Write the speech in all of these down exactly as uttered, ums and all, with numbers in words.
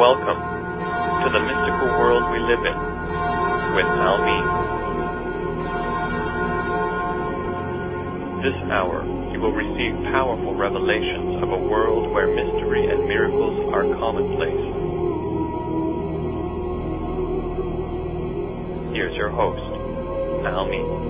Welcome to the mystical world we live in with Almin. This hour, you will receive powerful revelations of a world where mystery and miracles are commonplace. Here's your host, Almin.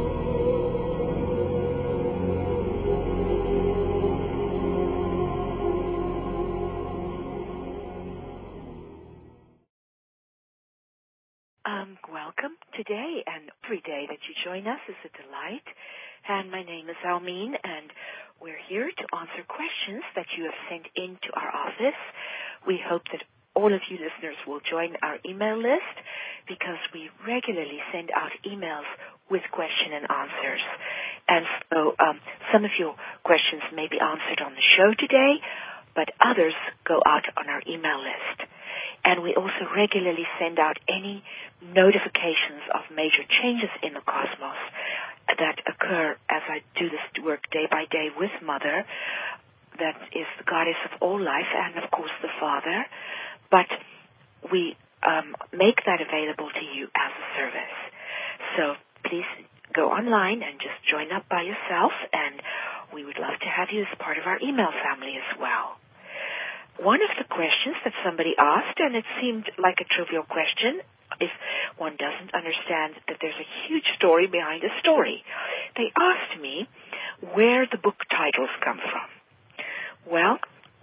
Um, welcome today, and every day that you join us is a delight. And my name is Almin, and we're here to answer questions that you have sent into our office. We hope that all of you listeners will join our email list, because we regularly send out emails with question and answers. And so um, some of your questions may be answered on the show today, but others go out on our email list. And we also regularly send out any notifications of major changes in the cosmos that occur as I do this work day by day with Mother, that is the goddess of all life, and of course the Father. But we um, make that available to you as a service. So please go online and just join up by yourself, and we would love to have you as part of our email family as well. One of the questions that somebody asked, and it seemed like a trivial question if one doesn't understand that there's a huge story behind a story. They asked me where the book titles come from. Well,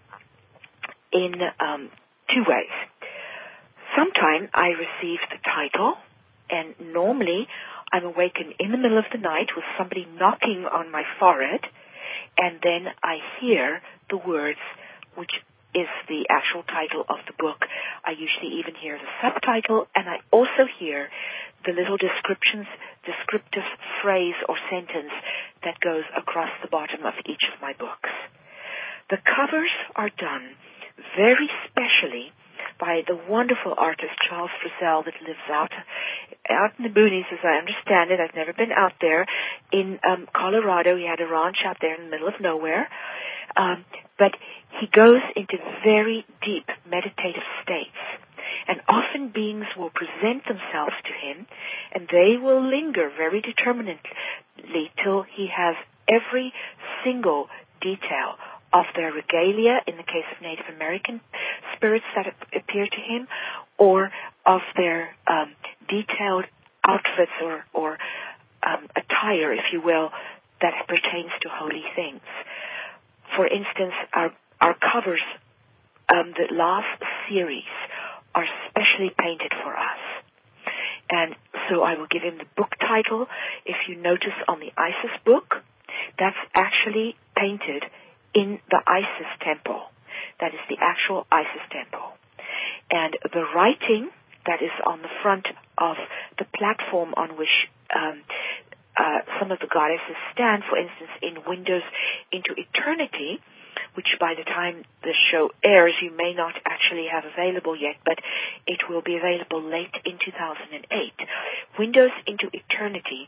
in um, two ways. Sometime I receive the title, and normally I'm awakened in the middle of the night with somebody knocking on my forehead, and then I hear the words which is the actual title of the book. I usually even hear the subtitle, and I also hear the little descriptions, descriptive phrase or sentence that goes across the bottom of each of my books. The covers are done very specially by the wonderful artist Charles Frizzell that lives out out in the boonies, as I understand it. I've never been out there. In um, Colorado, he had a ranch out there in the middle of nowhere. Um, but he goes into very deep meditative states, and often beings will present themselves to him, and they will linger very determinedly till he has every single detail of their regalia, in the case of Native American spirits that appear to him, or of their um, detailed outfits or, or um, attire, if you will, that pertains to holy things. For instance, our, our covers, um, the last series, are specially painted for us. And so I will give him the book title. If you notice on the Isis book, that's actually painted in the Isis temple. That is the actual Isis temple. And the writing that is on the front of the platform on which um, uh, some of the goddesses stand, for instance, in Windows into Eternity, which by the time the show airs you may not actually have available yet, but it will be available late in two thousand eight. Windows into Eternity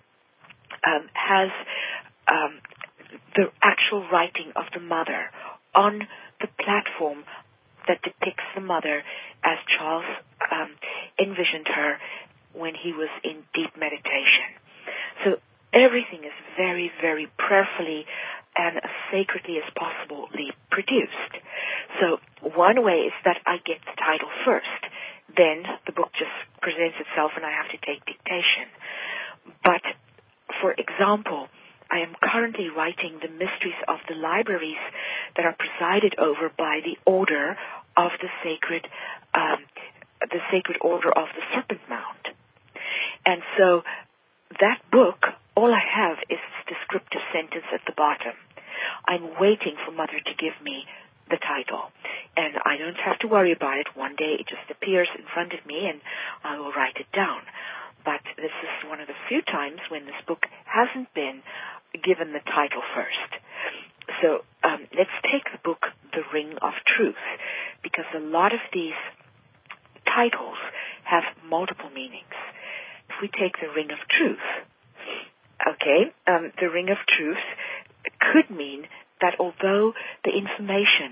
um, has um, the actual writing of the Mother on the platform that depicts the Mother as Charles um, envisioned her when he was in deep meditation. So everything is very, very prayerfully and as sacredly as possibly produced. So one way is that I get the title first. Then the book just presents itself and I have to take dictation. But, for example, I am currently writing the mysteries of the libraries that are presided over by the Order of the Sacred, um, the Sacred Order of the Serpent Mound. And so that book, all I have is this descriptive sentence at the bottom. I'm waiting for Mother to give me the title, and I don't have to worry about it. One day it just appears in front of me, and I will write it down. But this is one of the few times when this book hasn't been given the title first. So um, let's take the book, The Ring of Truth, because a lot of these titles have multiple meanings. If we take the Ring of Truth, okay, um, the Ring of Truth could mean that although the information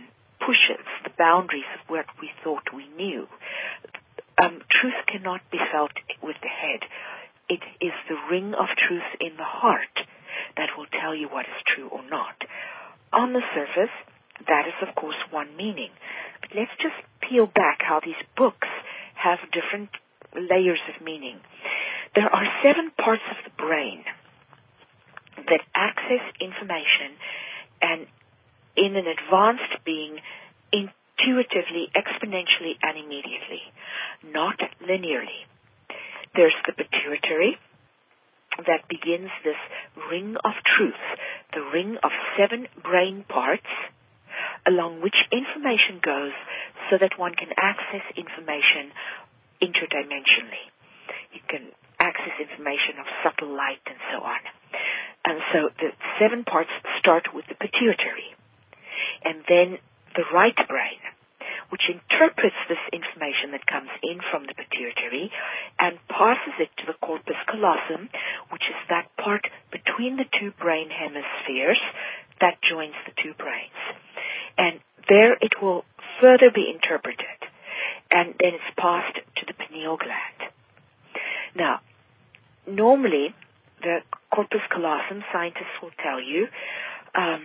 pushes the boundaries of what we thought we knew. Um, truth cannot be felt with the head. It is the ring of truth in the heart that will tell you what is true or not. On the surface, that is, of course, one meaning. But let's just peel back how these books have different layers of meaning. There are seven parts of the brain that access information and in an advanced being intuitively, exponentially, and immediately, not linearly. There's the pituitary that begins this ring of truth, the ring of seven brain parts along which information goes so that one can access information interdimensionally. You can access information of subtle light and so on. And so the seven parts start with the pituitary. And then the right brain, which interprets this information that comes in from the pituitary and passes it to the corpus callosum, which is that part between the two brain hemispheres that joins the two brains. And there it will further be interpreted, and then it's passed to the pineal gland. Now, normally, the corpus callosum, scientists will tell you, um,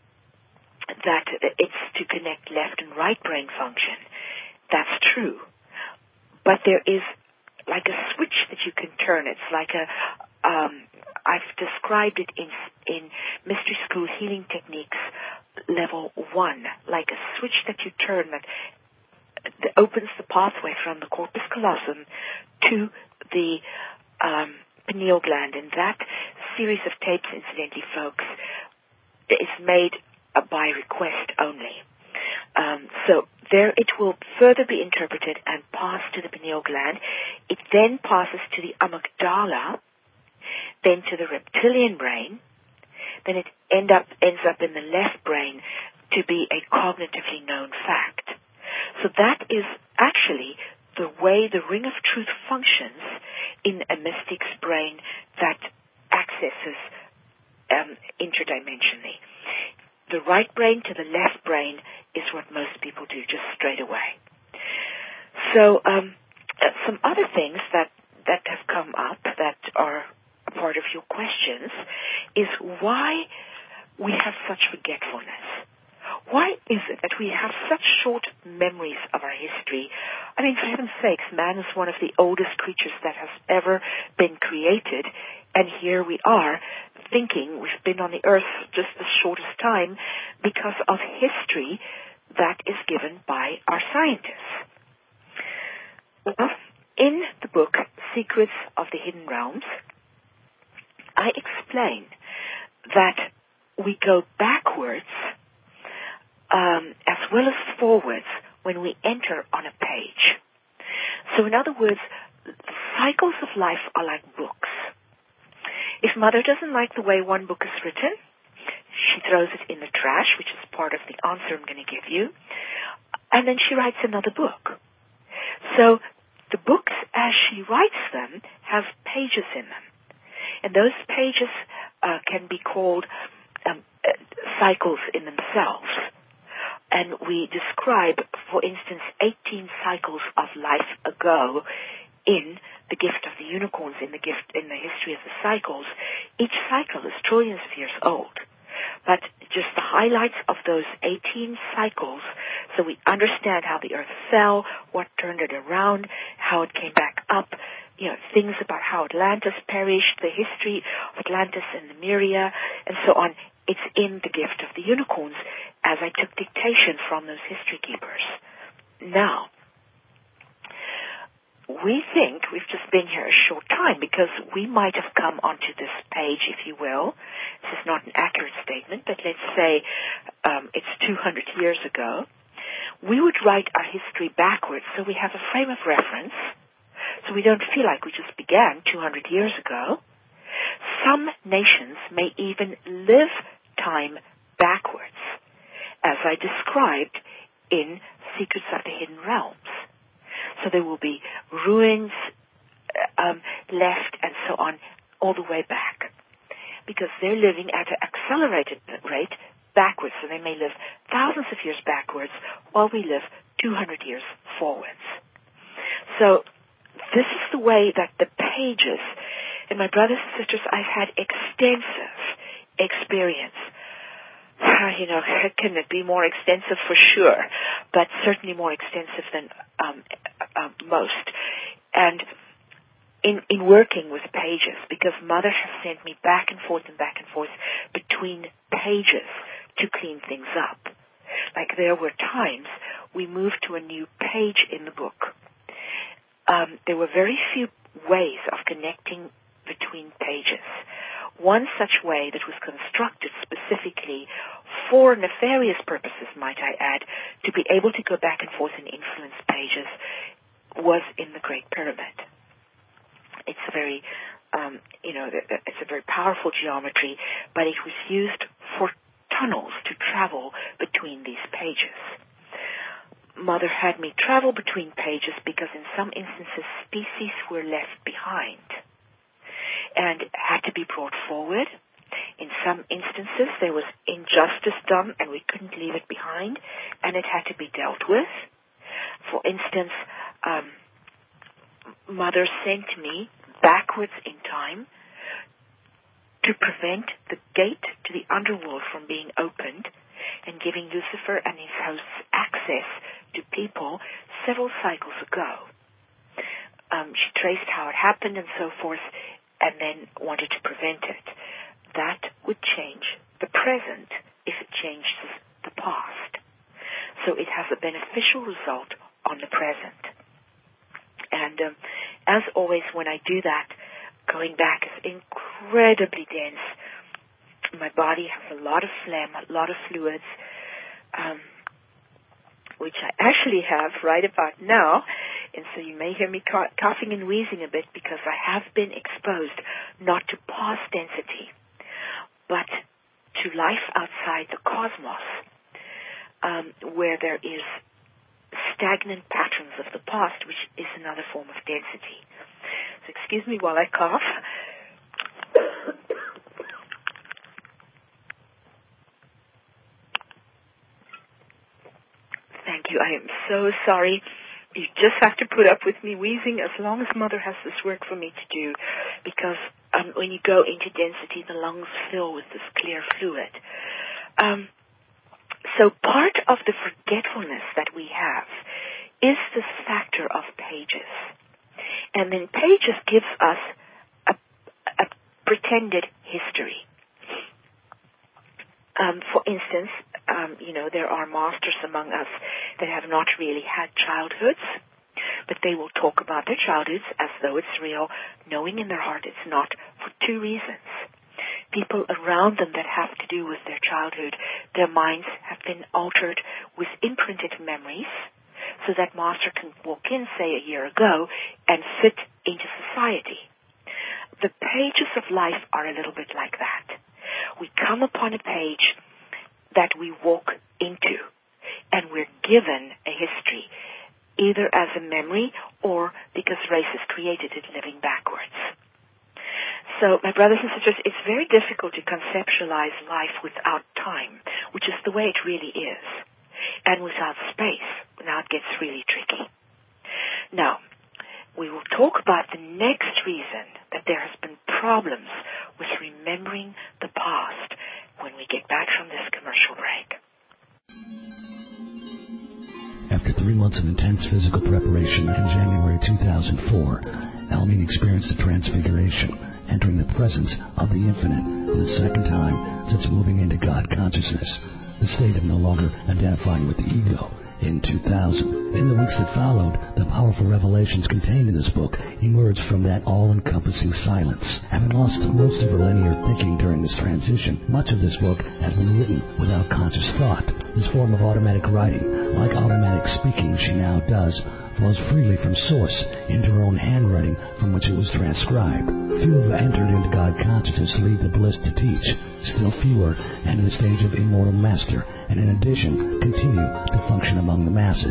that it's to connect left and right brain function. That's true. But there is like a switch that you can turn. It's like a, um, I've described it in, in Mystery School Healing Techniques level one, like a switch that you turn that, that opens the pathway from the corpus callosum to the um, pineal gland. And that series of tapes, incidentally, folks, is made Uh, by request only. Um, so there it will further be interpreted and pass to the pineal gland. It then passes to the amygdala, then to the reptilian brain, then it end up, ends up in the left brain to be a cognitively known fact. So that is actually the way the ring of truth functions in a mystic's brain that accesses um, interdimensionally. The right brain to the left brain is what most people do just straight away. So um, uh, some other things that, that have come up that are a part of your questions is why we have such forgetfulness. Why is it that we have such short memories of our history? I mean, for heaven's sakes, man is one of the oldest creatures that has ever been created, and here we are thinking we've been on the earth just the shortest time because of history that is given by our scientists. Well, in the book, Secrets of the Hidden Realms, I explain that we go backwards um, as well as forwards when we enter on a page. So in other words, the cycles of life are like books. If Mother doesn't like the way one book is written, she throws it in the trash, which is part of the answer I'm going to give you, and then she writes another book. So the books, as she writes them, have pages in them. And those pages uh, can be called um, uh, cycles in themselves. And we describe, for instance, eighteen cycles of life ago in The Gift of the Unicorns, in the gift in the history of the cycles. Each cycle is trillions of years old. But just the highlights of those eighteen cycles, so we understand how the earth fell, what turned it around, how it came back up, you know, things about how Atlantis perished, the history of Atlantis and Lemuria, and so on. It's in The Gift of the Unicorns, as I took dictation from those history keepers. Now, we think we've just been here a short time because we might have come onto this page, if you will. This is not an accurate statement, but let's say um, it's two hundred years ago. We would write our history backwards so we have a frame of reference, so we don't feel like we just began two hundred years ago. Some nations may even live time backwards, as I described in Secrets of the Hidden Realms. So there will be ruins um, left and so on all the way back because they're living at an accelerated rate backwards. So they may live thousands of years backwards while we live two hundred years forwards. So this is the way that the pages, and my brothers and sisters, I've had extensive experience. You know, can it be more extensive? For sure, but certainly more extensive than um, uh, most. And in in working with pages, because Mother has sent me back and forth and back and forth between pages to clean things up. Like there were times we moved to a new page in the book. Um, there were very few ways of connecting between pages. One such way that was constructed specifically for nefarious purposes, might I add, to be able to go back and forth and influence pages was in the Great Pyramid. It's a very, um, you know, it's a very powerful geometry, but it was used for tunnels to travel between these pages. Mother had me travel between pages because in some instances species were left behind and had to be brought forward. In some instances there was injustice done and we couldn't leave it behind and it had to be dealt with. For instance, um, Mother sent me backwards in time to prevent the gate to the underworld from being opened and giving Lucifer and his hosts access to people several cycles ago. Um, she traced how it happened and so forth and then wanted to prevent it. That would change the present if it changes the past. So it has a beneficial result on the present. And um, as always, when I do that, going back is incredibly dense. My body has a lot of phlegm, a lot of fluids, um, which I actually have right about now. And so you may hear me coughing and wheezing a bit because I have been exposed not to past density, but to life outside the cosmos, um, where there is stagnant patterns of the past, which is another form of density. So excuse me while I cough. Thank you. I am so sorry. You just have to put up with me wheezing as long as Mother has this work for me to do, because um, when you go into density, the lungs fill with this clear fluid. Um, so part of the forgetfulness that we have is this factor of pages. And then pages gives us a, a pretended history. Um, for instance, um, you know, there are masters among us that have not really had childhoods, but they will talk about their childhoods as though it's real, knowing in their heart it's not, for two reasons. People around them that have to do with their childhood, their minds have been altered with imprinted memories, so that master can walk in, say, a year ago, and fit into society. The pages of life are a little bit like that. We come upon a page that we walk into, and we're given a history, either as a memory or because races created it living backwards. So, my brothers and sisters, it's very difficult to conceptualize life without time, which is the way it really is, and without space. Now it gets really tricky. Now, we will talk about the next reason that there has been problems with remembering the past when we get back from this commercial break. After three months of intense physical preparation in January two thousand four, Almin experienced a transfiguration, entering the presence of the infinite for the second time since moving into God consciousness, the state of no longer identifying with the ego, in two thousand. In the weeks that followed, the powerful revelations contained in this book emerged from that all-encompassing silence. Having lost most of her linear thinking during this transition, much of this book has been written without conscious thought. This form of automatic writing, like automatic speaking she now does, flows freely from source into her own handwriting from which it was transcribed. Few have entered into God consciousness leave the bliss to teach. Still fewer enter the stage of immortal master, and in addition continue to function among the masses.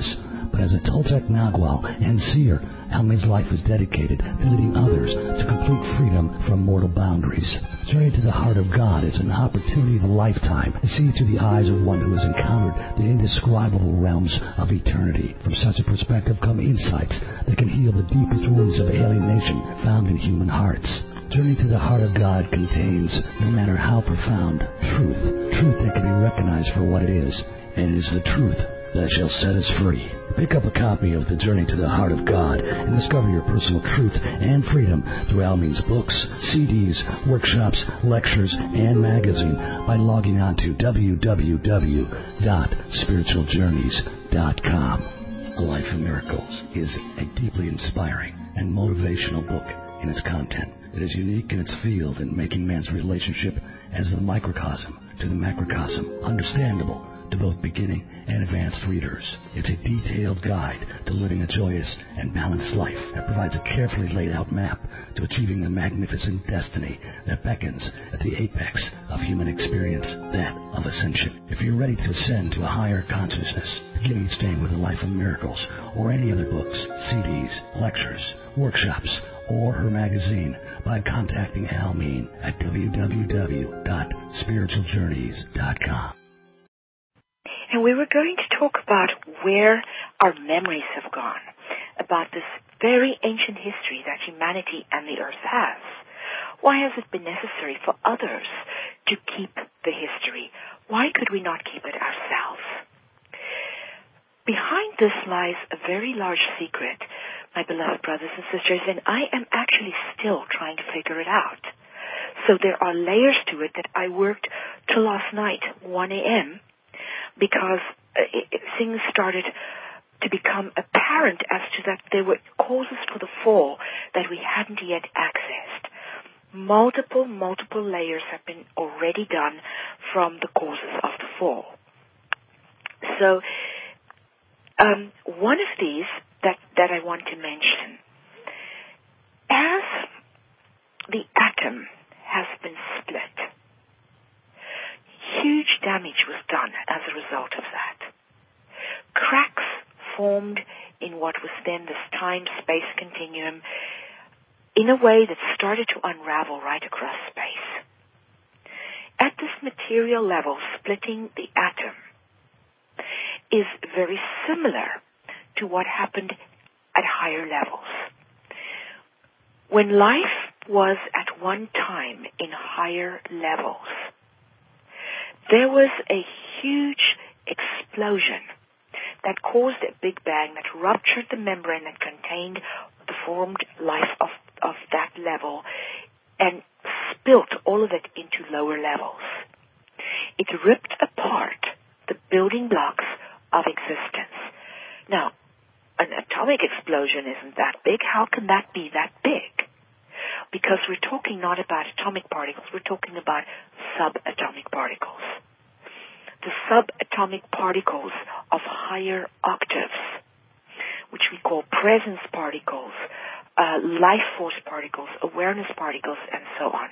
but as a Toltec Nagual and seer, Almin's life is dedicated to leading others to complete freedom from mortal boundaries. Journey to the Heart of God is an opportunity of a lifetime to see through the eyes of one who has encountered the indescribable realms of eternity. From such a perspective come insights that can heal the deepest wounds of alienation found in human hearts. Journey to the Heart of God contains, no matter how profound, truth. Truth that can be recognized for what it is, and it is the truth that shall set us free. Pick up a copy of The Journey to the Heart of God and discover your personal truth and freedom through Almin's books, C Ds, workshops, lectures, and magazine by logging on to w w w dot spiritual journeys dot com. A Life of Miracles is a deeply inspiring and motivational book in its content. It is unique in its field in making man's relationship as the microcosm to the macrocosm understandable to both beginning and advanced readers. It's a detailed guide to living a joyous and balanced life that provides a carefully laid out map to achieving the magnificent destiny that beckons at the apex of human experience, that of ascension. If you're ready to ascend to a higher consciousness, begin each day with A Life of Miracles or any other books, C Ds, lectures, workshops, or her magazine by contacting Almin at w w w dot spiritual journeys dot com. And we were going to talk about where our memories have gone, about this very ancient history that humanity and the earth has. Why has it been necessary for others to keep the history? Why could we not keep it ourselves? Behind this lies a very large secret, my beloved brothers and sisters, and I am actually still trying to figure it out. So there are layers to it that I worked till last night, one a.m., because uh, it, it, things started to become apparent as to that there were causes for the fall that we hadn't yet accessed. Multiple, multiple layers have been already done from the causes of the fall. So, um, one of these that, that I want to mention, as the atom has been split, huge damage was done as a result of that. Cracks formed in what was then this time-space continuum in a way that started to unravel right across space. At this material level, splitting the atom is very similar to what happened at higher levels. When life was at one time in higher levels, there was a huge explosion that caused a big bang that ruptured the membrane that contained the formed life of, of that level and spilt all of it into lower levels. It ripped apart the building blocks of existence. Now, an atomic explosion isn't that big. How can that be that big? Because we're talking not about atomic particles, we're talking about subatomic particles. The subatomic particles of higher octaves, which we call presence particles, uh, life force particles, awareness particles, and so on.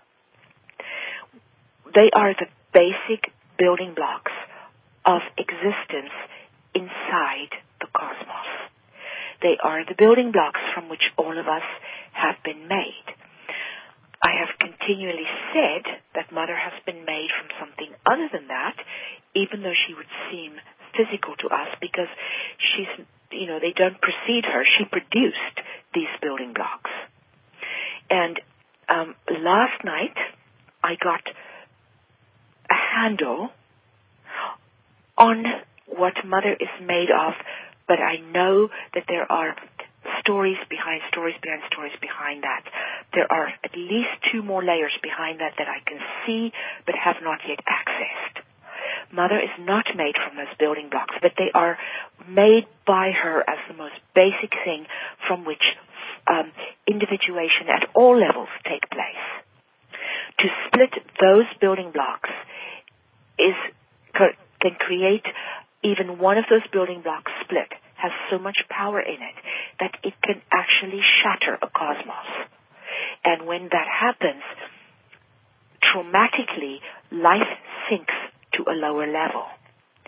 They are the basic building blocks of existence inside the cosmos. They are the building blocks from which all of us have been made. I have continually said that Mother has been made from something other than that, even though she would seem physical to us, because she's, you know, they don't precede her. She produced these building blocks. And um, last night, I got a handle on what Mother is made of, but I know that there are stories behind stories behind stories behind that. There are at least two more layers behind that that I can see but have not yet accessed. Mother is not made from those building blocks, but they are made by her as the most basic thing from which um, individuation at all levels take place. To split those building blocks is can create even one of those building blocks split has so much power in it that it can actually shatter a cosmos. And when that happens, traumatically, life sinks to a lower level.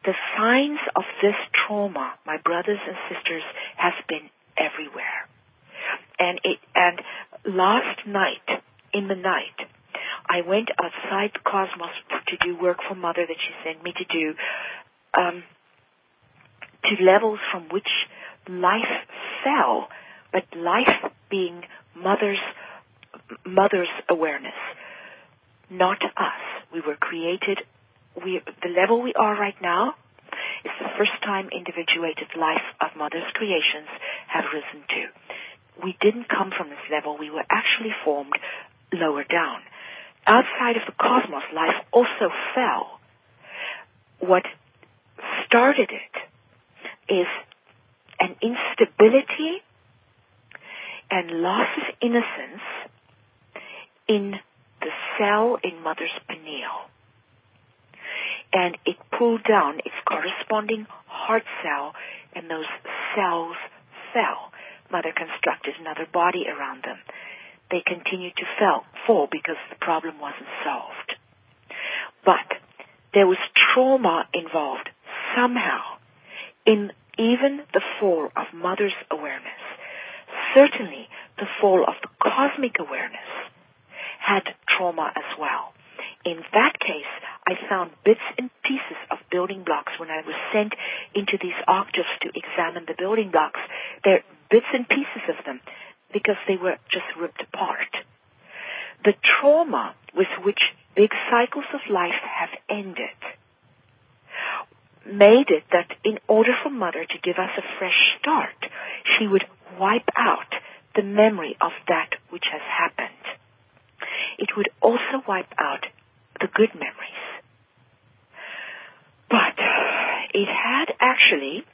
the signs of this trauma, my brothers and sisters, has been everywhere. And it, and last night, in the night, I went outside the cosmos to do work for Mother that she sent me to do, um, to levels from which life fell, but life being Mother's, Mother's awareness, not us. We were created, we, the level we are right now is the first time individuated life of Mother's creations have risen to. We didn't come from this level. We were actually formed lower down. Outside of the cosmos, life also fell. What started it is an instability and loss of innocence in the cell in Mother's pineal. And it pulled down its corresponding heart cell, and those cells fell. Mother constructed another body around them. They continued to fell, fall because the problem wasn't solved. But there was trauma involved somehow in even the fall of Mother's awareness. Certainly the fall of the cosmic awareness had trauma as well. In that case, I found bits and pieces of building blocks when I was sent into these octaves to examine the building blocks. There are bits and pieces of them because they were just ripped apart. The trauma with which big cycles of life have ended made it that in order for Mother to give us a fresh start, she would wipe out the memory of that which has happened. It would also wipe out the good memories. But it had actually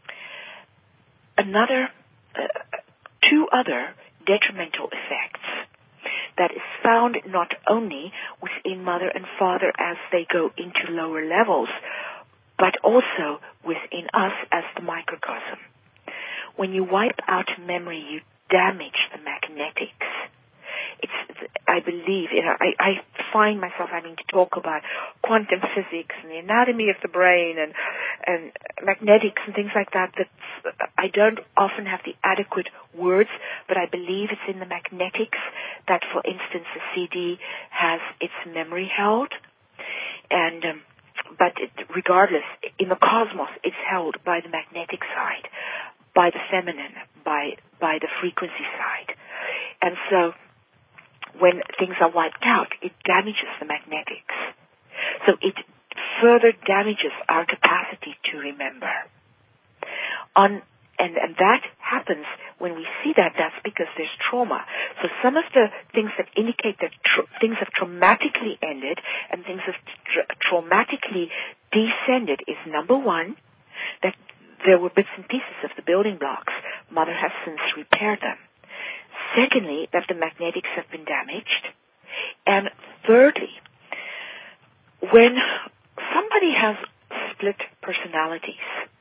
another, uh, two other detrimental effects that is found not only within Mother and Father as they go into lower levels, but also within us as the microcosm. When you wipe out memory, you damage the magnetics. It's, I believe, you know, I, I find myself having to talk about quantum physics and the anatomy of the brain and, and magnetics and things like that. That I don't often have the adequate words, but I believe it's in the magnetics that, for instance, a C D has its memory held. And, um, but it, regardless, in the cosmos, it's held by the magnetic side, by the feminine, by, by the frequency side. And so, when things are wiped out, it damages the magnetics. So it further damages our capacity to remember. On, and, and that happens when we see that, that's because there's trauma. So some of the things that indicate that tra- things have traumatically ended and things have tra- traumatically descended is, number one, that there were bits and pieces of the building blocks. Mother has since repaired them. Secondly, that the magnetics have been damaged. And thirdly, when somebody has split personalities,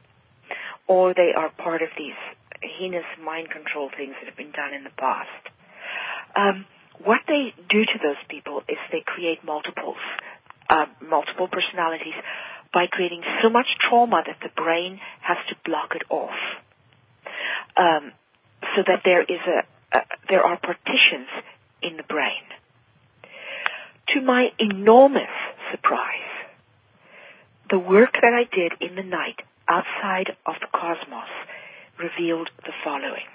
or they are part of these heinous mind control things that have been done in the past, um, what they do to those people is they create multiples, uh, multiple personalities by creating so much trauma that the brain has to block it off, um, so that there is a Uh, there are partitions in the brain. To my enormous surprise, the work that I did in the night outside of the cosmos revealed the following.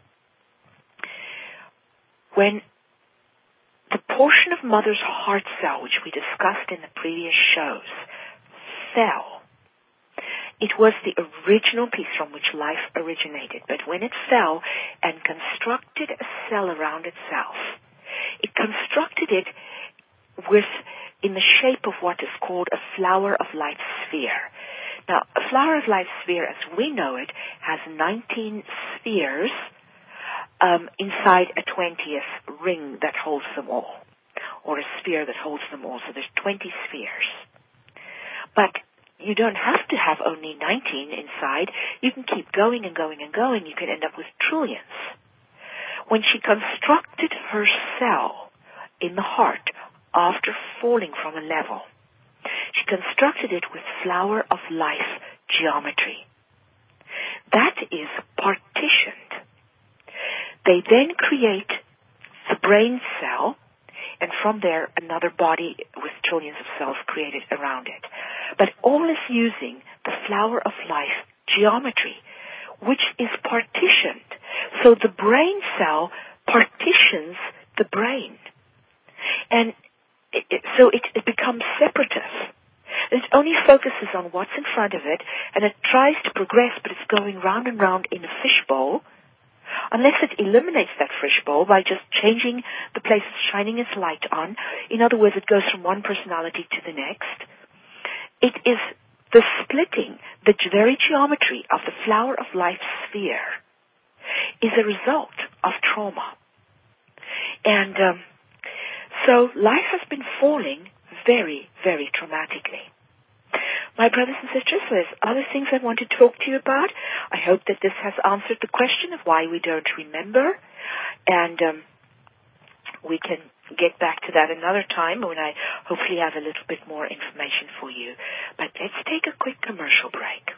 When the portion of Mother's heart cell, which we discussed in the previous shows, fell, it was the original piece from which life originated. But when it fell and constructed a cell around itself, it constructed it with, in the shape of what is called a flower of light sphere. Now, a flower of light sphere, as we know it, has nineteen spheres um, inside a twentieth ring that holds them all, or a sphere that holds them all. So there's twenty spheres. But you don't have to have only nineteen inside. You can keep going and going and going. You can end up with trillions. When she constructed her cell in the heart after falling from a level, she constructed it with flower of life geometry. That is partitioned. They then create the brain cell, and from there another body with trillions of cells created around it. But all is using the flower of life geometry, which is partitioned. So the brain cell partitions the brain. And it, it, so it, it becomes separative. It only focuses on what's in front of it, and it tries to progress, but it's going round and round in a fishbowl, unless it eliminates that fishbowl by just changing the place it's shining its light on. In other words, it goes from one personality to the next. It is the splitting, the very geometry of the flower of life sphere is a result of trauma. And um, so life has been falling very, very traumatically. My brothers and sisters, there's other things I want to talk to you about. I hope that this has answered the question of why we don't remember. And um, we can get back to that another time when I hopefully have a little bit more information for you. But let's take a quick commercial break.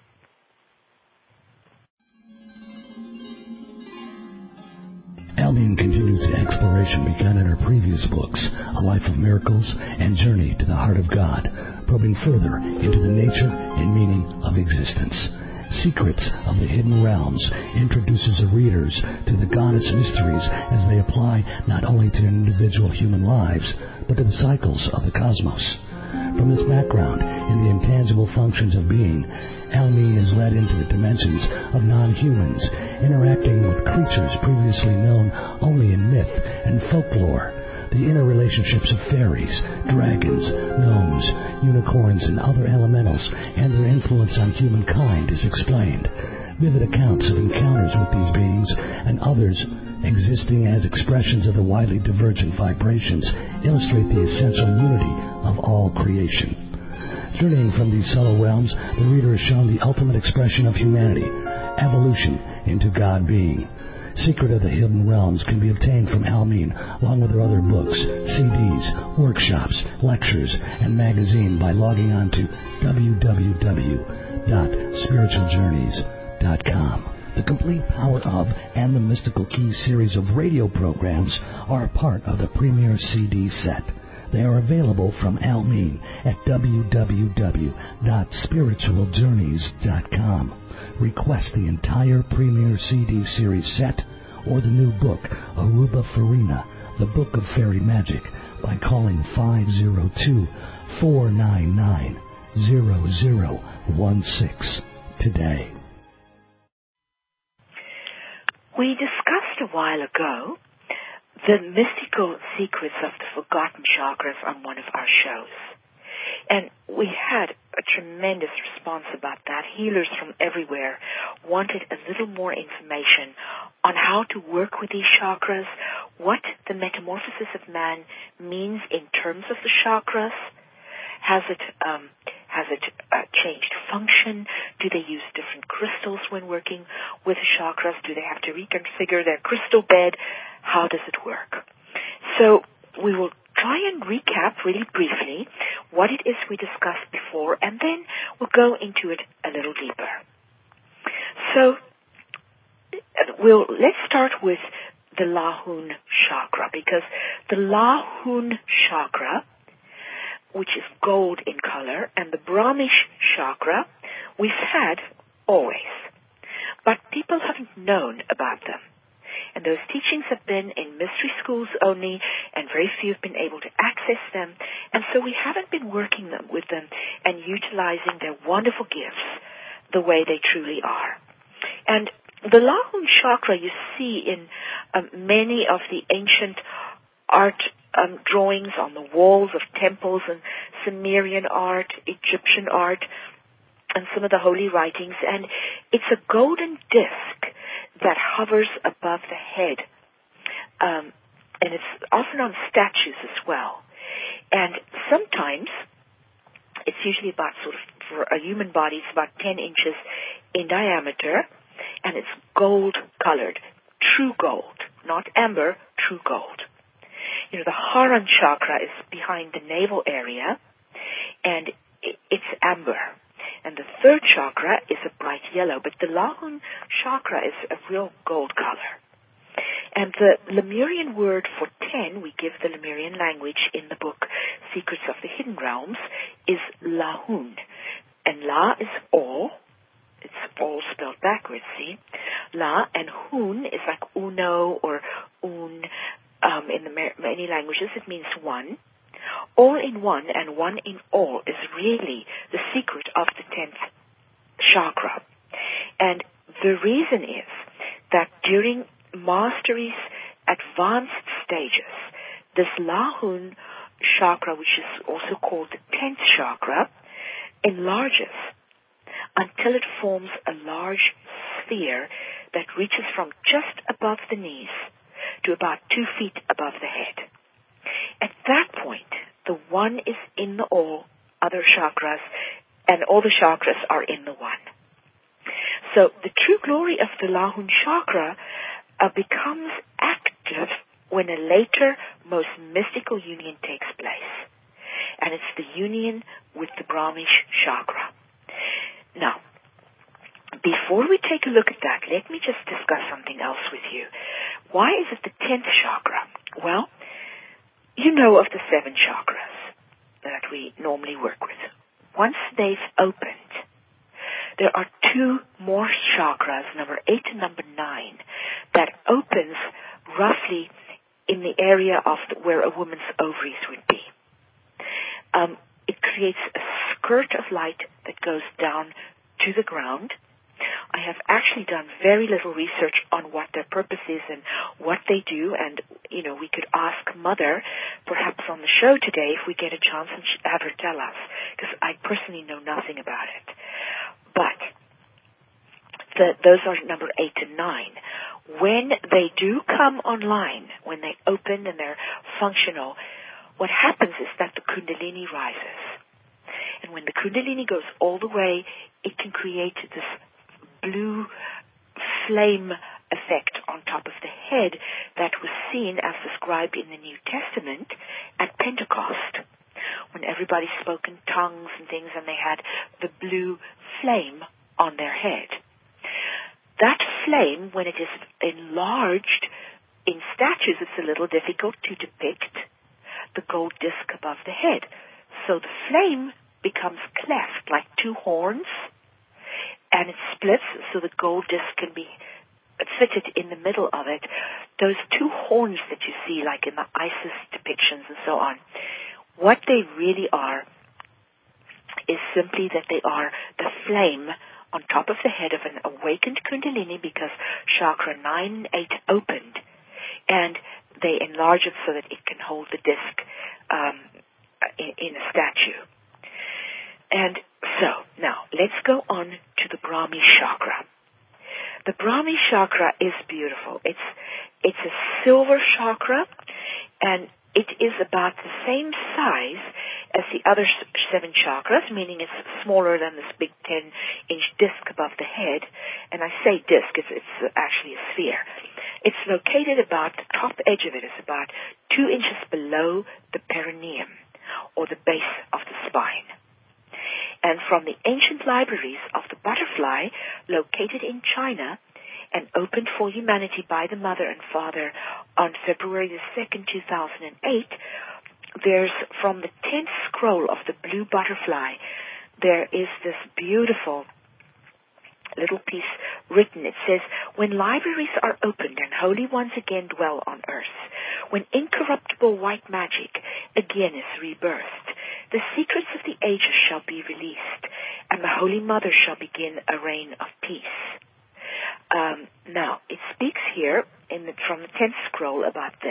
Almeen continues the exploration begun in her previous books, A Life of Miracles and Journey to the Heart of God, probing further into the nature and meaning of existence. Secrets of the Hidden Realms introduces the readers to the goddess mysteries as they apply not only to individual human lives, but to the cycles of the cosmos. From this background in the intangible functions of being, Almeen is led into the dimensions of non-humans, interacting with creatures previously known only in myth and folklore. The inner relationships of fairies, dragons, gnomes, unicorns, and other elementals, and their influence on humankind is explained. Vivid accounts of encounters with these beings and others existing as expressions of the widely divergent vibrations illustrate the essential unity of all creation. Journeying from these subtle realms, the reader is shown the ultimate expression of humanity, evolution into God being. Secret of the Hidden Realms can be obtained from Almeen, along with her other books, C Ds, workshops, lectures, and magazine by logging on to w w w dot spiritual journeys dot com. The Complete Power of and the Mystical Keys series of radio programs are a part of the Premier C D set. They are available from Almeen at w w w dot spiritual journeys dot com. Request the entire Premier C D series set or the new book, Aruba Farina, The Book of Fairy Magic, by calling five oh two, four nine nine, zero zero one six today. We discussed a while ago the mystical secrets of the forgotten chakras on one of our shows. And we had a tremendous response about that. Healers from everywhere wanted a little more information on how to work with these chakras, what the metamorphosis of man means in terms of the chakras. Has it um, has it uh, changed function? Do they use different crystals when working with the chakras? Do they have to reconfigure their crystal bed? How does it work? So we will try and recap really briefly what it is we discussed before, and then we'll go into it a little deeper. So we'll let's start with the Lahun chakra, because the Lahun chakra, which is gold in color, and the Brahmish chakra we've had always, but people haven't known about them. And those teachings have been in mystery schools only, and very few have been able to access them. And so we haven't been working them with them and utilizing their wonderful gifts the way they truly are. And the Lahun chakra you see in um, many of the ancient art um, drawings on the walls of temples and Sumerian art, Egyptian art, and some of the holy writings. And it's a golden disc that hovers above the head. Um, and it's often on statues as well. And sometimes, it's usually about sort of, for a human body, it's about ten inches in diameter, and it's gold-colored, true gold, not amber, true gold. You know, the Haran chakra is behind the navel area, and it's amber. And the third chakra is a bright yellow, but the Lahun chakra is a real gold color. And the Lemurian word for ten, we give the Lemurian language in the book Secrets of the Hidden Realms, is Lahun. And La is all. It's all spelled backwards, see? La, and Hun is like uno or un. Um, in the many languages, it means one. All in one and one in all is really the secret of the tenth chakra. And the reason is that during mastery's advanced stages, this Lahun chakra, which is also called the tenth chakra, enlarges until it forms a large sphere that reaches from just above the knees to about two feet above the head. At that point, the one is in the all other chakras, and all the chakras are in the one. So the true glory of the Lahun chakra uh, becomes active when a later, most mystical union takes place. And it's the union with the Brahmish chakra. Now, before we take a look at that, let me just discuss something else with you. Why is it the tenth chakra? Well, you know of the seven chakras that we normally work with. Once they've opened, there are two more chakras, number eight and number nine, that opens roughly in the area of the, where a woman's ovaries would be. Um, it creates a skirt of light that goes down to the ground. I have actually done very little research on what their purpose is and what they do, and, you know, we could ask Mother, perhaps on the show today, if we get a chance, and have her tell us, because I personally know nothing about it. But the, those are number eight and nine. When they do come online, when they open and they're functional, what happens is that the Kundalini rises. And when the Kundalini goes all the way, it can create this blue flame effect on top of the head that was seen as described in the New Testament at Pentecost, when everybody spoke in tongues and things and they had the blue flame on their head. That flame, when it is enlarged in statues, it's a little difficult to depict the gold disc above the head. So the flame becomes cleft like two horns, and it splits so the gold disc can be fitted in the middle of it. Those two horns that you see, like in the Isis depictions and so on, what they really are is simply that they are the flame on top of the head of an awakened Kundalini, because chakra nine and eight opened, and they enlarge it so that it can hold the disc um, in, in a statue. And so, now, let's go on to the Brahmi chakra. The Brahmi chakra is beautiful. It's, it's a silver chakra, and it is about the same size as the other seven chakras, meaning it's smaller than this big ten-inch disc above the head. And I say disc, it's, it's actually a sphere. It's located about, the top edge of it is about two inches below the perineum, or the base of the spine. And from the ancient libraries of the butterfly, located in China and opened for humanity by the Mother and Father on February the second, two thousand eight, there's, from the tenth scroll of the blue butterfly, there is this beautiful little piece written. It says, when libraries are opened and holy ones again dwell on earth, when incorruptible white magic again is rebirthed, the secrets of the ages shall be released, and the Holy Mother shall begin a reign of peace. Um, now, it speaks here in the, from the tenth scroll about this.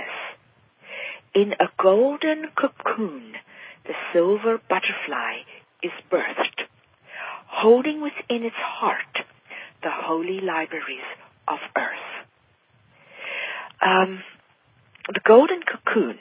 In a golden cocoon, the silver butterfly is birthed, holding within its heart the holy libraries of earth. Um, the golden cocoon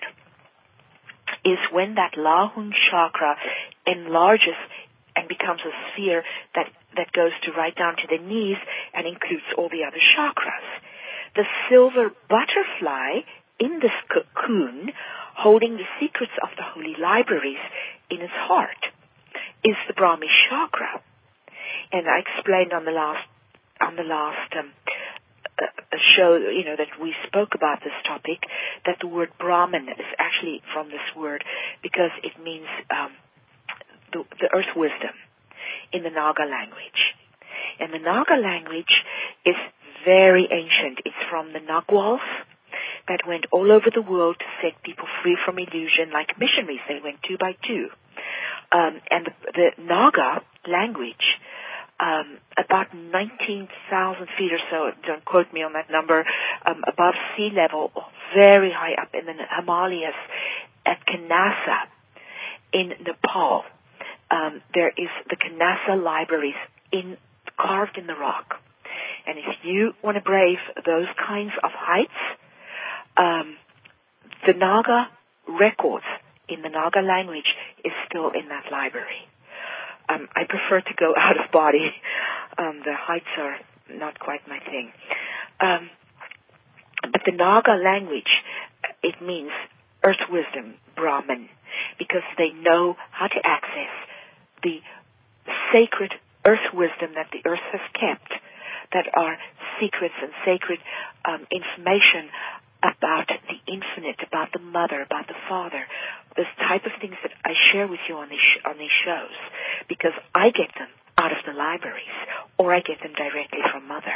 is when that Lahun chakra enlarges and becomes a sphere that, that goes to right down to the knees and includes all the other chakras. The silver butterfly in this cocoon, holding the secrets of the holy libraries in its heart, is the Brahmi chakra. and I explained on the last on the last um, uh, show, you know, that we spoke about this topic, that the word Brahman is actually from this word because it means um, the, the earth wisdom in the Naga language. And the Naga language is very ancient. It's from the Nagwals that went all over the world to set people free from illusion, like missionaries. They went two by two. Um, and the, the Naga language, um, about nineteen thousand feet or so, don't quote me on that number, um, above sea level, very high up in the Himalayas at Kanasa in Nepal. Um, there is the Kanasa libraries in carved in the rock. And if you want to brave those kinds of heights, um, the Naga records in the Naga language is still in that library. Um, I prefer to go out of body. Um, the heights are not quite my thing. Um, but the Naga language, it means earth wisdom, Brahman, because they know how to access the sacred earth wisdom that the earth has kept, that are secrets and sacred um, information about the infinite, about the mother, about the father, this type of things that I share with you on these sh- on these shows, because I get them out of the libraries, or I get them directly from mother.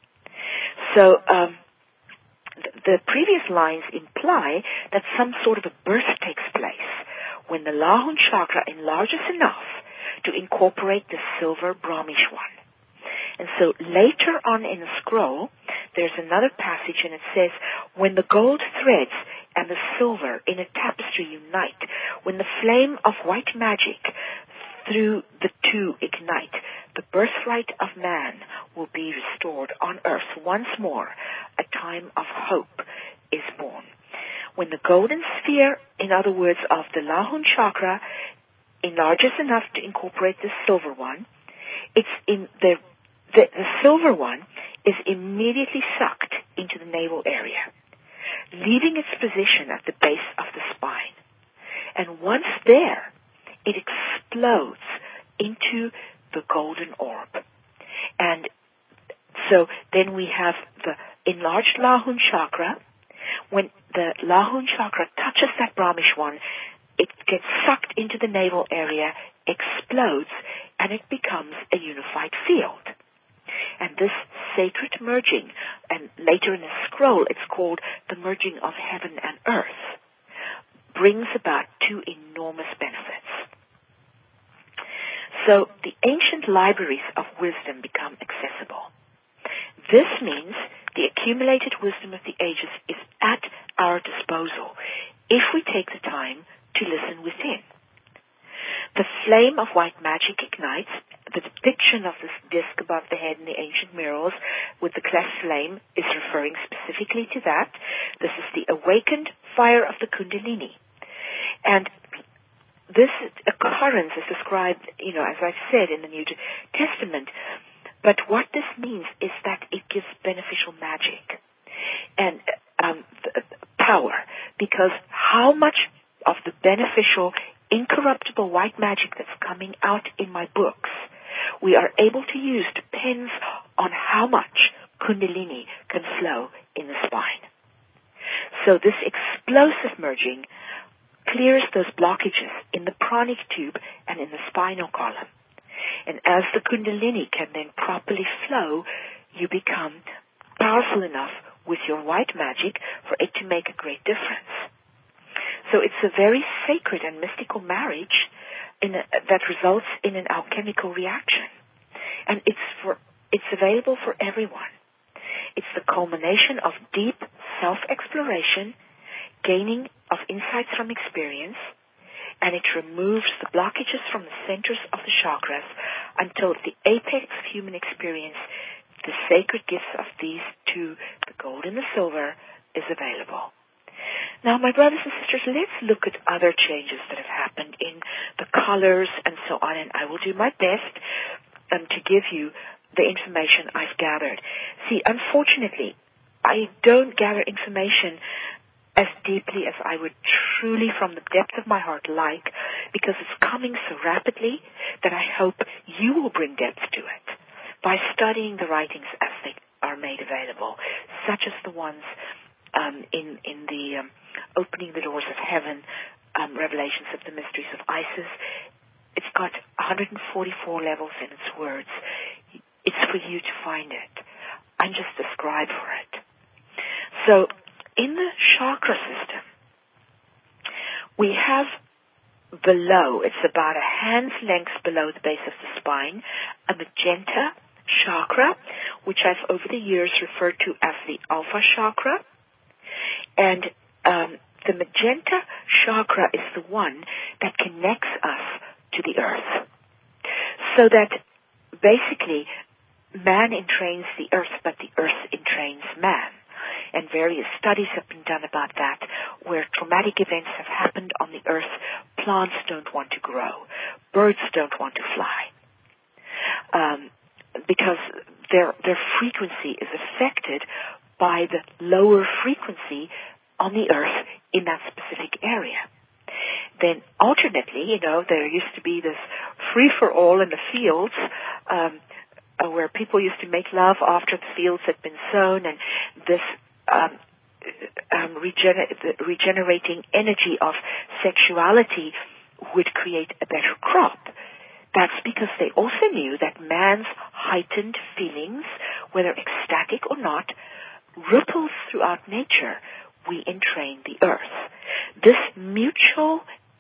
So um, th- the previous lines imply that some sort of a birth takes place when the Lahun chakra enlarges enough to incorporate the silver Brahmish one. And so later on in the scroll, there's another passage, and it says, when the gold threads and the silver in a tapestry unite, when the flame of white magic through the two ignite, the birthright of man will be restored on earth once more. A time of hope is born. When the golden sphere, in other words, of the Lahun chakra, enlarges enough to incorporate the silver one, it's in the, the the silver one is immediately sucked into the navel area, leaving its position at the base of the spine. And once there, it explodes into the golden orb. And so then we have the enlarged Lahun chakra. When the Lahun chakra touches that Brahmish one, it gets sucked into the navel area, explodes, and it becomes a unified field. And this sacred merging, and later in the scroll it's called the merging of heaven and earth, brings about two enormous benefits. So the ancient libraries of wisdom become accessible. This means the accumulated wisdom of the ages is at our disposal if we take the time to listen within. The flame of white magic ignites. The depiction of this disc above the head in the ancient murals with the cleft flame is referring specifically to that. This is the awakened fire of the Kundalini. And this occurrence is described, you know, as I've said, in the New Testament. But what this means is that it gives beneficial magic and um, power, because how much of the beneficial, incorruptible white magic that's coming out in my books we are able to use depends on how much Kundalini can flow in the spine. So this explosive merging clears those blockages in the pranic tube and in the spinal column. And as the Kundalini can then properly flow, you become powerful enough with your white magic for it to make a great difference. So it's a very sacred and mystical marriage in a, that results in an alchemical reaction. And it's for it's available for everyone. It's the culmination of deep self-exploration, gaining of insights from experience, and it removes the blockages from the centers of the chakras until at the apex of human experience, the sacred gifts of these two, the gold and the silver, is available. Now, my brothers and sisters, let's look at other changes that have happened in the colors and so on, and I will do my best um, to give you the information I've gathered. See, unfortunately, I don't gather information as deeply as I would truly from the depth of my heart like, because it's coming so rapidly that I hope you will bring depth to it. by studying the writings as they are made available, such as the ones um, in, in the um, Opening the Doors of Heaven, um, Revelations of the Mysteries of Isis. It's got one hundred forty-four levels in its words. It's for you to find it. I'm just a scribe for it. So, in the chakra system, we have below, it's about a hand's length below the base of the spine, a magenta chakra, which I've over the years referred to as the alpha chakra. And um, the magenta chakra is the one that connects us to the earth. So that basically man entrains the earth, but the earth entrains man. And various studies have been done about that, where traumatic events have happened on the earth. Plants don't want to grow. Birds don't want to fly. Um, because their, their frequency is affected by the lower frequency on the earth in that specific area. Then alternately, you know, there used to be this free-for-all in the fields, um, uh, where people used to make love after the fields had been sown, and this um, um, regener- the regenerating energy of sexuality would create a better crop. That's because they also knew that man's heightened feelings, whether ecstatic or not, ripples throughout nature. We entrain the earth. This mutual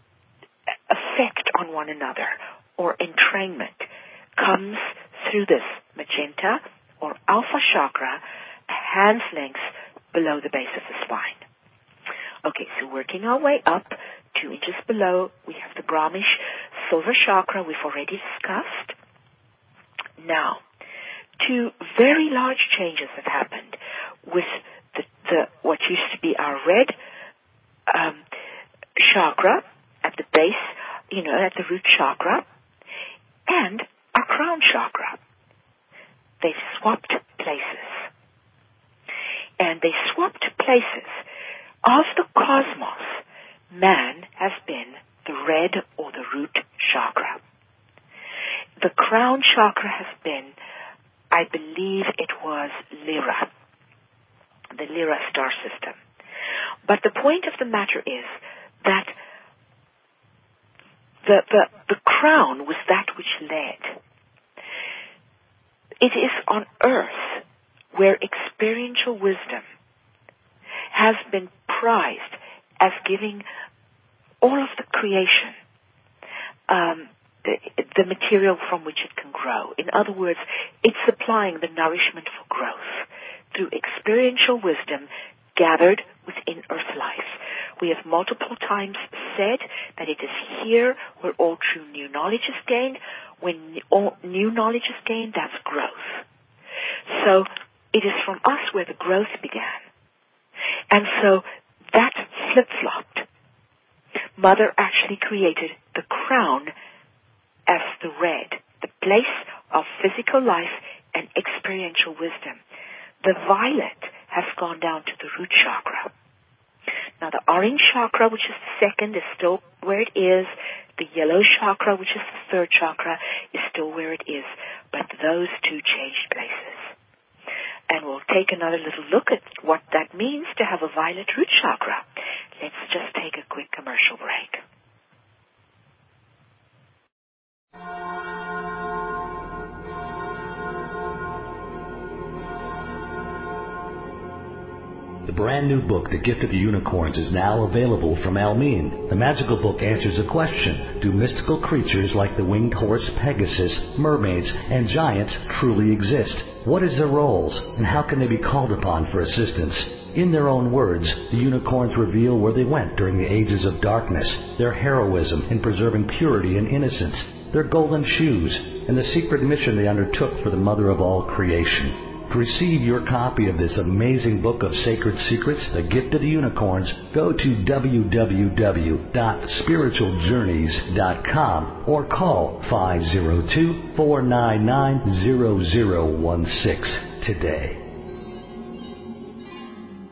effect on one another, or entrainment, comes through this magenta or alpha chakra, a hand's length below the base of the spine. Okay, so working our way up, two inches below, we have the Brahmish silver chakra we've already discussed. Now, two very large changes have happened with the, the what used to be our red um, chakra at the base, you know, at the root chakra, and our crown chakra. They've swapped places. And they swapped places. Of the cosmos, man has been the red or the root chakra. The crown chakra has been, I believe it was Lyra, the Lyra star system. But the point of the matter is that the, the, the crown was that which led. It is on earth where experiential wisdom has been prized as giving all of the creation um, the, the material from which it can grow. In other words, it's supplying the nourishment for growth through experiential wisdom gathered within earth life. We have multiple times said that it is here where all true new knowledge is gained. When all new knowledge is gained, that's growth. So it is from us where the growth began. And so that flip-flopped. Mother actually created the crown as the red, the place of physical life and experiential wisdom. The violet has gone down to the root chakra. Now the orange chakra, which is the second, is still where it is. The yellow chakra, which is the third chakra, is still where it is. But those two changed places. And we'll take another little look at what that means to have a violet root chakra. Let's just take a quick commercial break. The brand new book, The Gift of the Unicorns, is now available from Almin. The magical book answers a question: do mystical creatures like the winged horse Pegasus, mermaids, and giants truly exist? What is their roles, and how can they be called upon for assistance? In their own words, the unicorns reveal where they went during the ages of darkness, their heroism in preserving purity and innocence, their golden shoes, and the secret mission they undertook for the mother of all creation. To receive your copy of this amazing book of sacred secrets, The Gift of the Unicorns, go to w w w dot spiritual journeys dot com or call five zero two, four nine nine, zero zero one six today.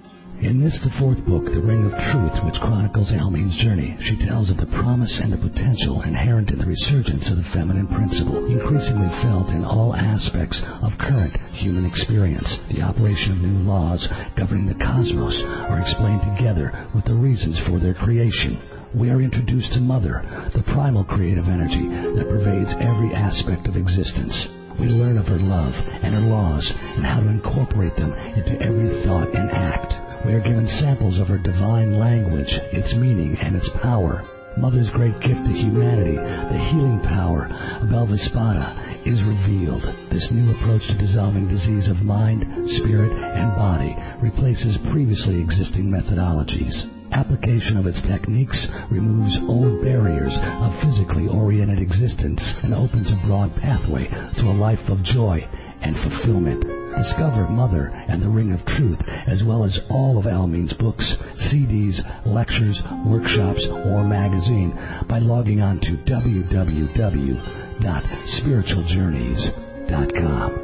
In this, the fourth book, The Ring of Truth, which chronicles Almeen's journey, she tells of the promise and the potential inherent in the resurgence of the feminine principle, increasingly felt in all aspects of current human experience. The operation of new laws governing the cosmos are explained together with the reasons for their creation. We are introduced to Mother, the primal creative energy that pervades every aspect of existence. We learn of her love and her laws and how to incorporate them into every thought and act. We are given samples of her divine language, its meaning, and its power. Mother's great gift to humanity, the healing power of Elvaspada, is revealed. This new approach to dissolving disease of mind, spirit, and body replaces previously existing methodologies. Application of its techniques removes old barriers of physically oriented existence and opens a broad pathway to a life of joy and fulfillment. Discover Mother and the Ring of Truth, as well as all of Almeen's books, C Ds, lectures, workshops, or magazine by logging on to w w w dot spiritual journeys dot com.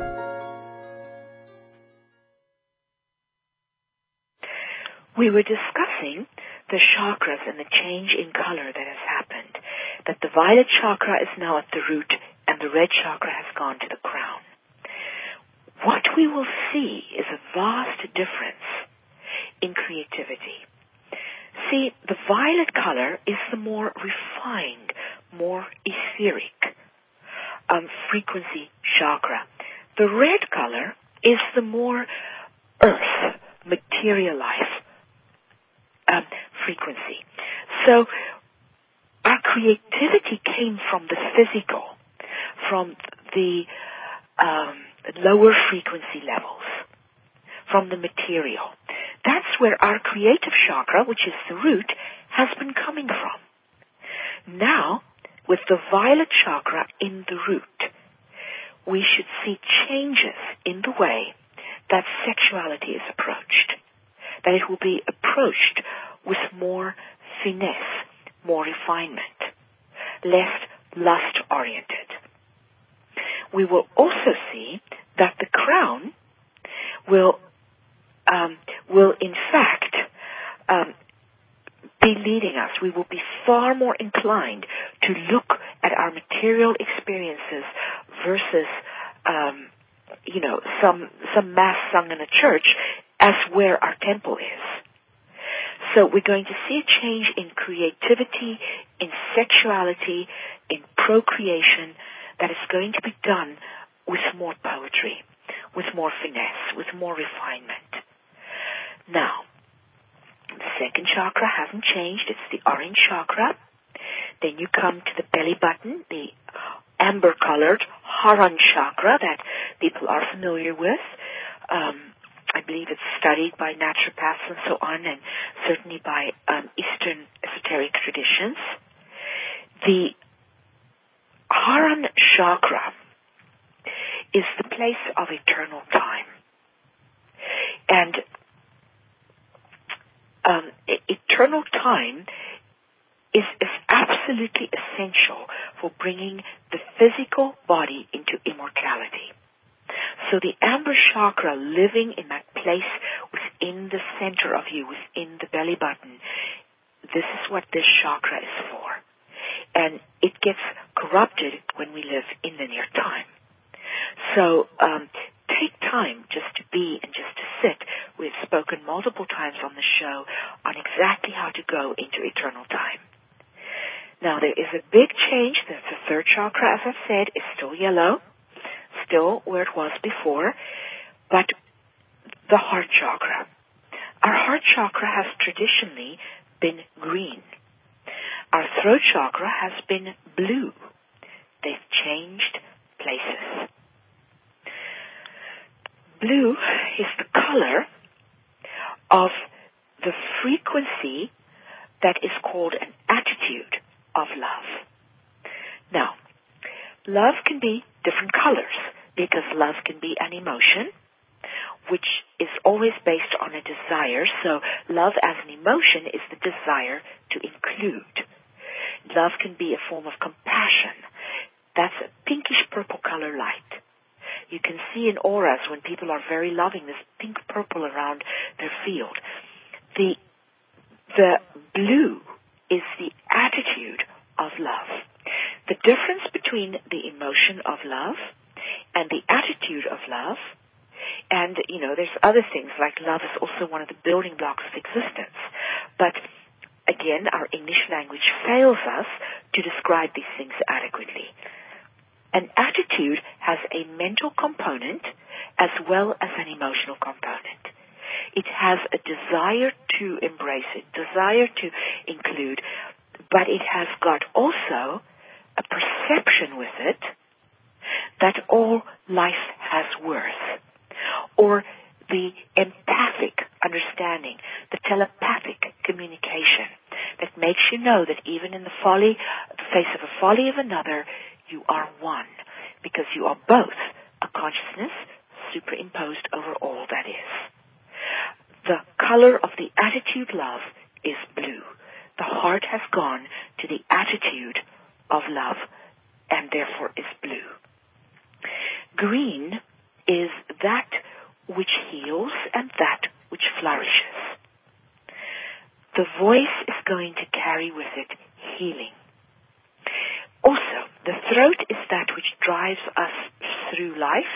We were discussing the chakras and the change in color that has happened, that the violet chakra is now at the root and the red chakra has gone to the crown. What we will see is a vast difference in creativity. See, the violet color is the more refined, more etheric um, frequency chakra. The red color is the more earth, material life um, frequency. So our creativity came from the physical, from the um, lower frequency levels, from the material. That's where our creative chakra, which is the root, has been coming from. Now, with the violet chakra in the root, we should see changes in the way that sexuality is approached, that it will be approached with more finesse, more refinement, less lust-oriented. We will also see that the crown will, um, will in fact um, be leading us. We will be far more inclined to look at our material experiences versus, um, you know, some some mass sung in a church as where our temple is. So we're going to see a change in creativity, in sexuality, in procreation, that is going to be done with more poetry, with more finesse, with more refinement. Now, the second chakra hasn't changed. It's the orange chakra. Then you come to the belly button, the amber-colored Haran chakra that people are familiar with. Um, I believe it's studied by naturopaths and so on, and certainly by um, Eastern esoteric traditions. The Haran chakra is the place of eternal time. And um, eternal time is, is absolutely essential for bringing the physical body into immortality. So the amber chakra, living in that place within the center of you, within the belly button, this is what this chakra is for. And it gets corrupted when we live in linear time. So um, take time just to be and just to sit. We've spoken multiple times on the show on exactly how to go into eternal time. Now, there is a big change. The third chakra, as I've said, is still yellow, still where it was before, but the heart chakra. Our heart chakra has traditionally been green. Our throat chakra has been blue. They've changed places. Blue is the color of the frequency that is called an attitude of love. Now, love can be different colors because love can be an emotion, which is always based on a desire. So love as an emotion is the desire to include. Love can be a form of compassion. That's a pinkish purple color light. You can see in auras when people are very loving this pink purple around their field. the the blue is the attitude of love. The difference between the emotion of love and the attitude of love, and, you know, there's other things, like love is also one of the building blocks of existence. But, again, our English language fails us to describe these things adequately. An attitude has a mental component as well as an emotional component. It has a desire to embrace it, desire to include, but it has got also a perception with it that all life has worth, or the empathic understanding, the telepathic communication that makes you know that even in the folly, the face of a folly of another, you are one, because you are both a consciousness superimposed over all that is. The color of the attitude love is blue. The heart has gone to the attitude of love and therefore is blue. Green is that which heals and that which flourishes. The voice is going to carry with it healing. Also, the throat is that which drives us through life,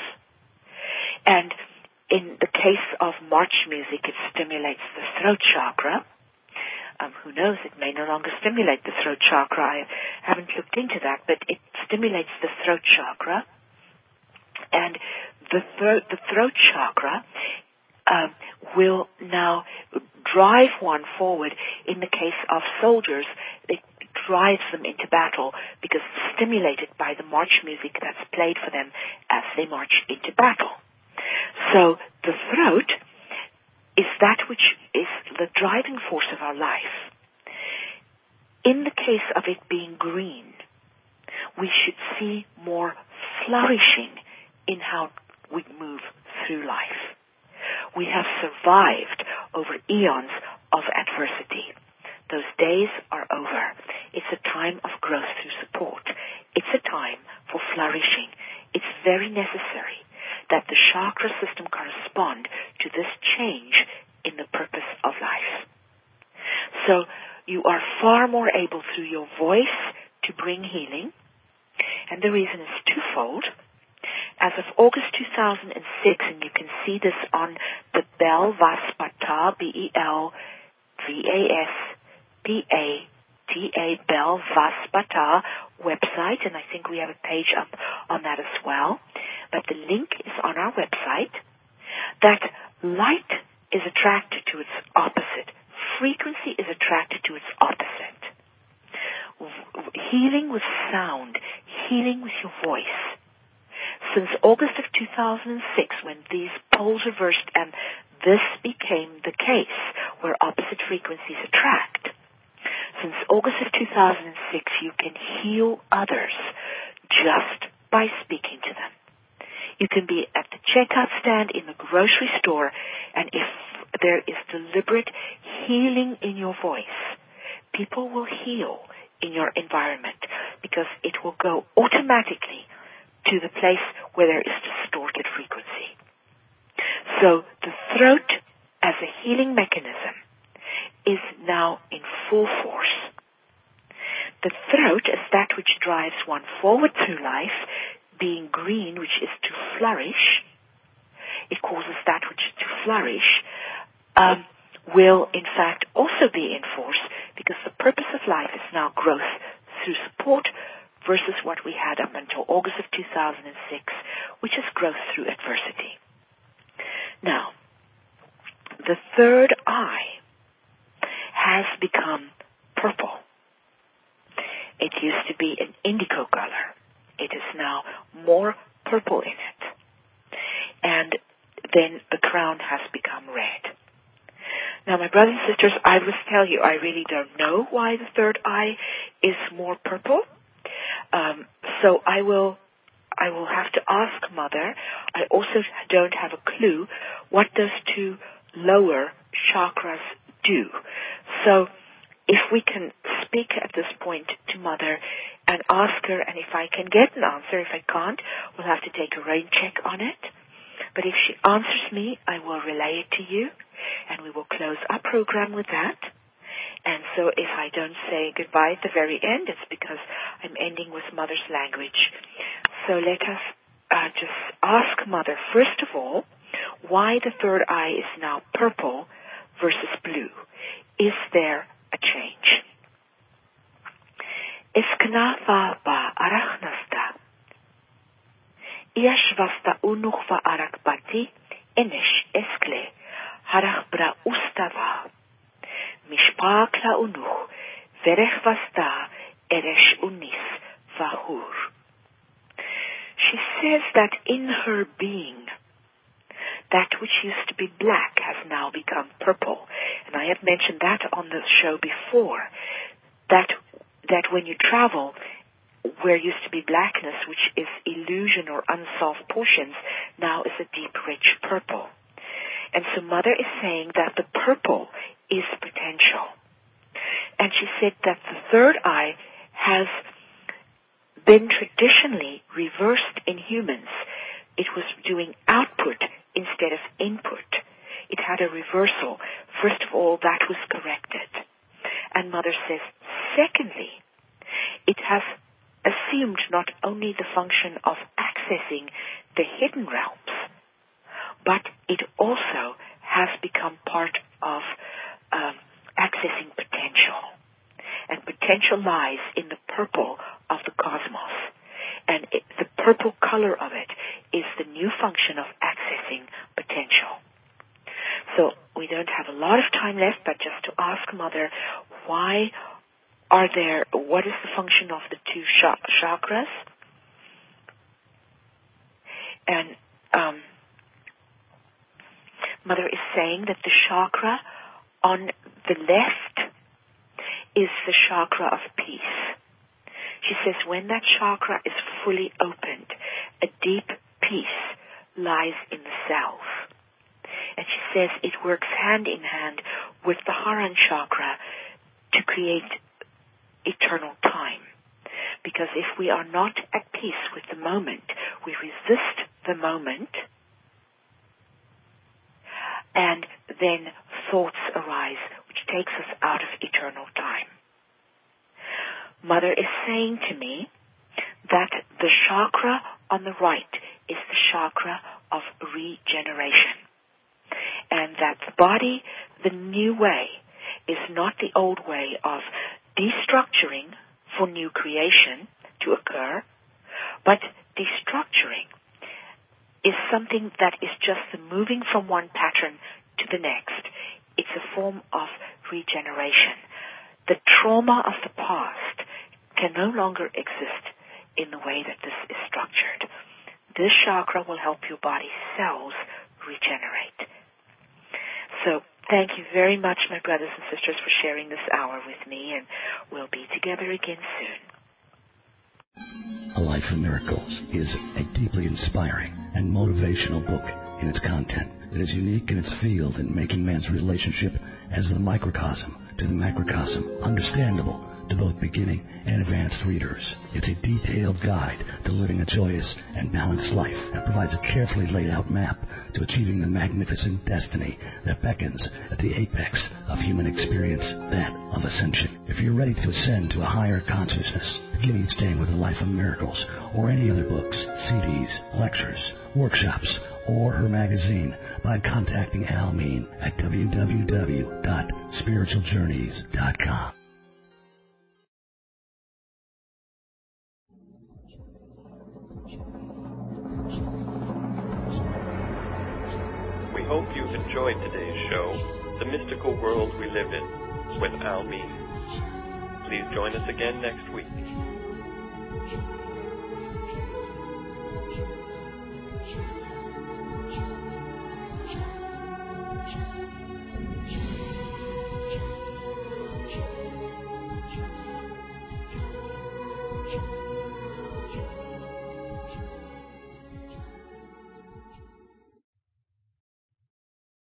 and in the case of march music, it stimulates the throat chakra. Um, who knows, it may no longer stimulate the throat chakra. I haven't looked into that, but it stimulates the throat chakra. And the throat, the throat chakra um, will now drive one forward. In the case of soldiers, it drives them into battle because it's stimulated by the march music that's played for them as they march into battle. So the throat is that which is the driving force of our life. In the case of it being green, we should see more flourishing in how we move through life. We have survived over eons of adversity. Those days are over. It's a time of growth through support. It's a time for flourishing. It's very necessary that the chakra system correspond to this change in the purpose of life. So you are far more able through your voice to bring healing, and the reason is twofold. As of August two thousand six, and you can see this on the Bel Vaspata, B E L V A S P A T A, Bel Vaspata website, and I think we have a page up on that as well. But the link is on our website, that light is attracted to its opposite. Frequency is attracted to its opposite. Healing with sound, healing with your voice. Since August of two thousand six, when these poles reversed and this became the case where opposite frequencies attract, since August of two thousand six, you can heal others just by speaking to them. You can be at the checkout stand in the grocery store, and if there is deliberate healing in your voice, people will heal in your environment because it will go automatically to the place where there is distorted frequency. So the throat as a healing mechanism is now in full force. The throat is that which drives one forward through life, being green, which is to flourish. It causes that which is to flourish, um, will in fact also be in force because the purpose of life is now growth through support versus what we had up until August of two thousand six, which is growth through adversity. Now, the third eye has become purple. It used to be an indigo color. It is now more purple in it. And then the crown has become red. Now, my brothers and sisters, I must tell you, I really don't know why the third eye is more purple. Um, so I will, I will have to ask Mother. I also don't have a clue what those two lower chakras do. So if we can speak at this point to Mother and ask her, and if I can get an answer, if I can't, we'll have to take a rain check on it. But if she answers me, I will relay it to you, and we will close our program with that. And so if I don't say goodbye at the very end, it's because I'm ending with Mother's language. So let us uh, just ask Mother, first of all, why the third eye is now purple versus blue. Is there a change? Isknafa ba arachnasta. Iashvasta unuchva arakbati enish eskle harachbra ustava. Mishpakla unuch verechvasta eresh unis vahur. She says that in her being, that which used to be black has now become purple. And I have mentioned that on the show before, that that when you travel, where used to be blackness, which is illusion or unsolved portions, now is a deep, rich purple. And so Mother is saying that the purple is potential. And she said that the third eye has been traditionally reversed in humans. It was doing output instead of input. It had a reversal. First of all, that was corrected. And Mother says, secondly, it has assumed not only the function of accessing the hidden realms, but it also has become part of um, accessing potential. And potential lies in the purple of the cosmos. And it, the purple color of it is the new function of accessing potential. So we don't have a lot of time left, but just to ask Mother, why are there, what is the function of the two sh- chakras? And um, Mother is saying that the chakra on the left is the chakra of peace. She says when that chakra is fully opened, a deep peace lies in the self. And she says it works hand in hand with the Haran chakra to create eternal time. Because if we are not at peace with the moment, we resist the moment, and then thoughts arise, which takes us out of eternal time. Mother is saying to me that the chakra on the right is the chakra of regeneration. And that the body, the new way, is not the old way of destructuring for new creation to occur, but destructuring is something that is just the moving from one pattern to the next. It's a form of regeneration. The trauma of the past can no longer exist in the way that this is structured. This chakra will help your body's cells regenerate. So thank you very much, my brothers and sisters, for sharing this hour with me, and we'll be together again soon. A Life of Miracles is a deeply inspiring and motivational book in its content. It is unique in its field in making man's relationship as the microcosm to the macrocosm understandable to both beginning and advanced readers. It's a detailed guide to living a joyous and balanced life and provides a carefully laid out map to achieving the magnificent destiny that beckons at the apex of human experience, that of ascension. If you're ready to ascend to a higher consciousness, begin each day with A Life of Miracles or any other books, C Ds, lectures, workshops, or her magazine by contacting Almeen at w w w dot spiritual journeys dot com. We hope you've enjoyed today's show, The Mystical World We Live In, with Almeen. Please join us again next week. Thank you.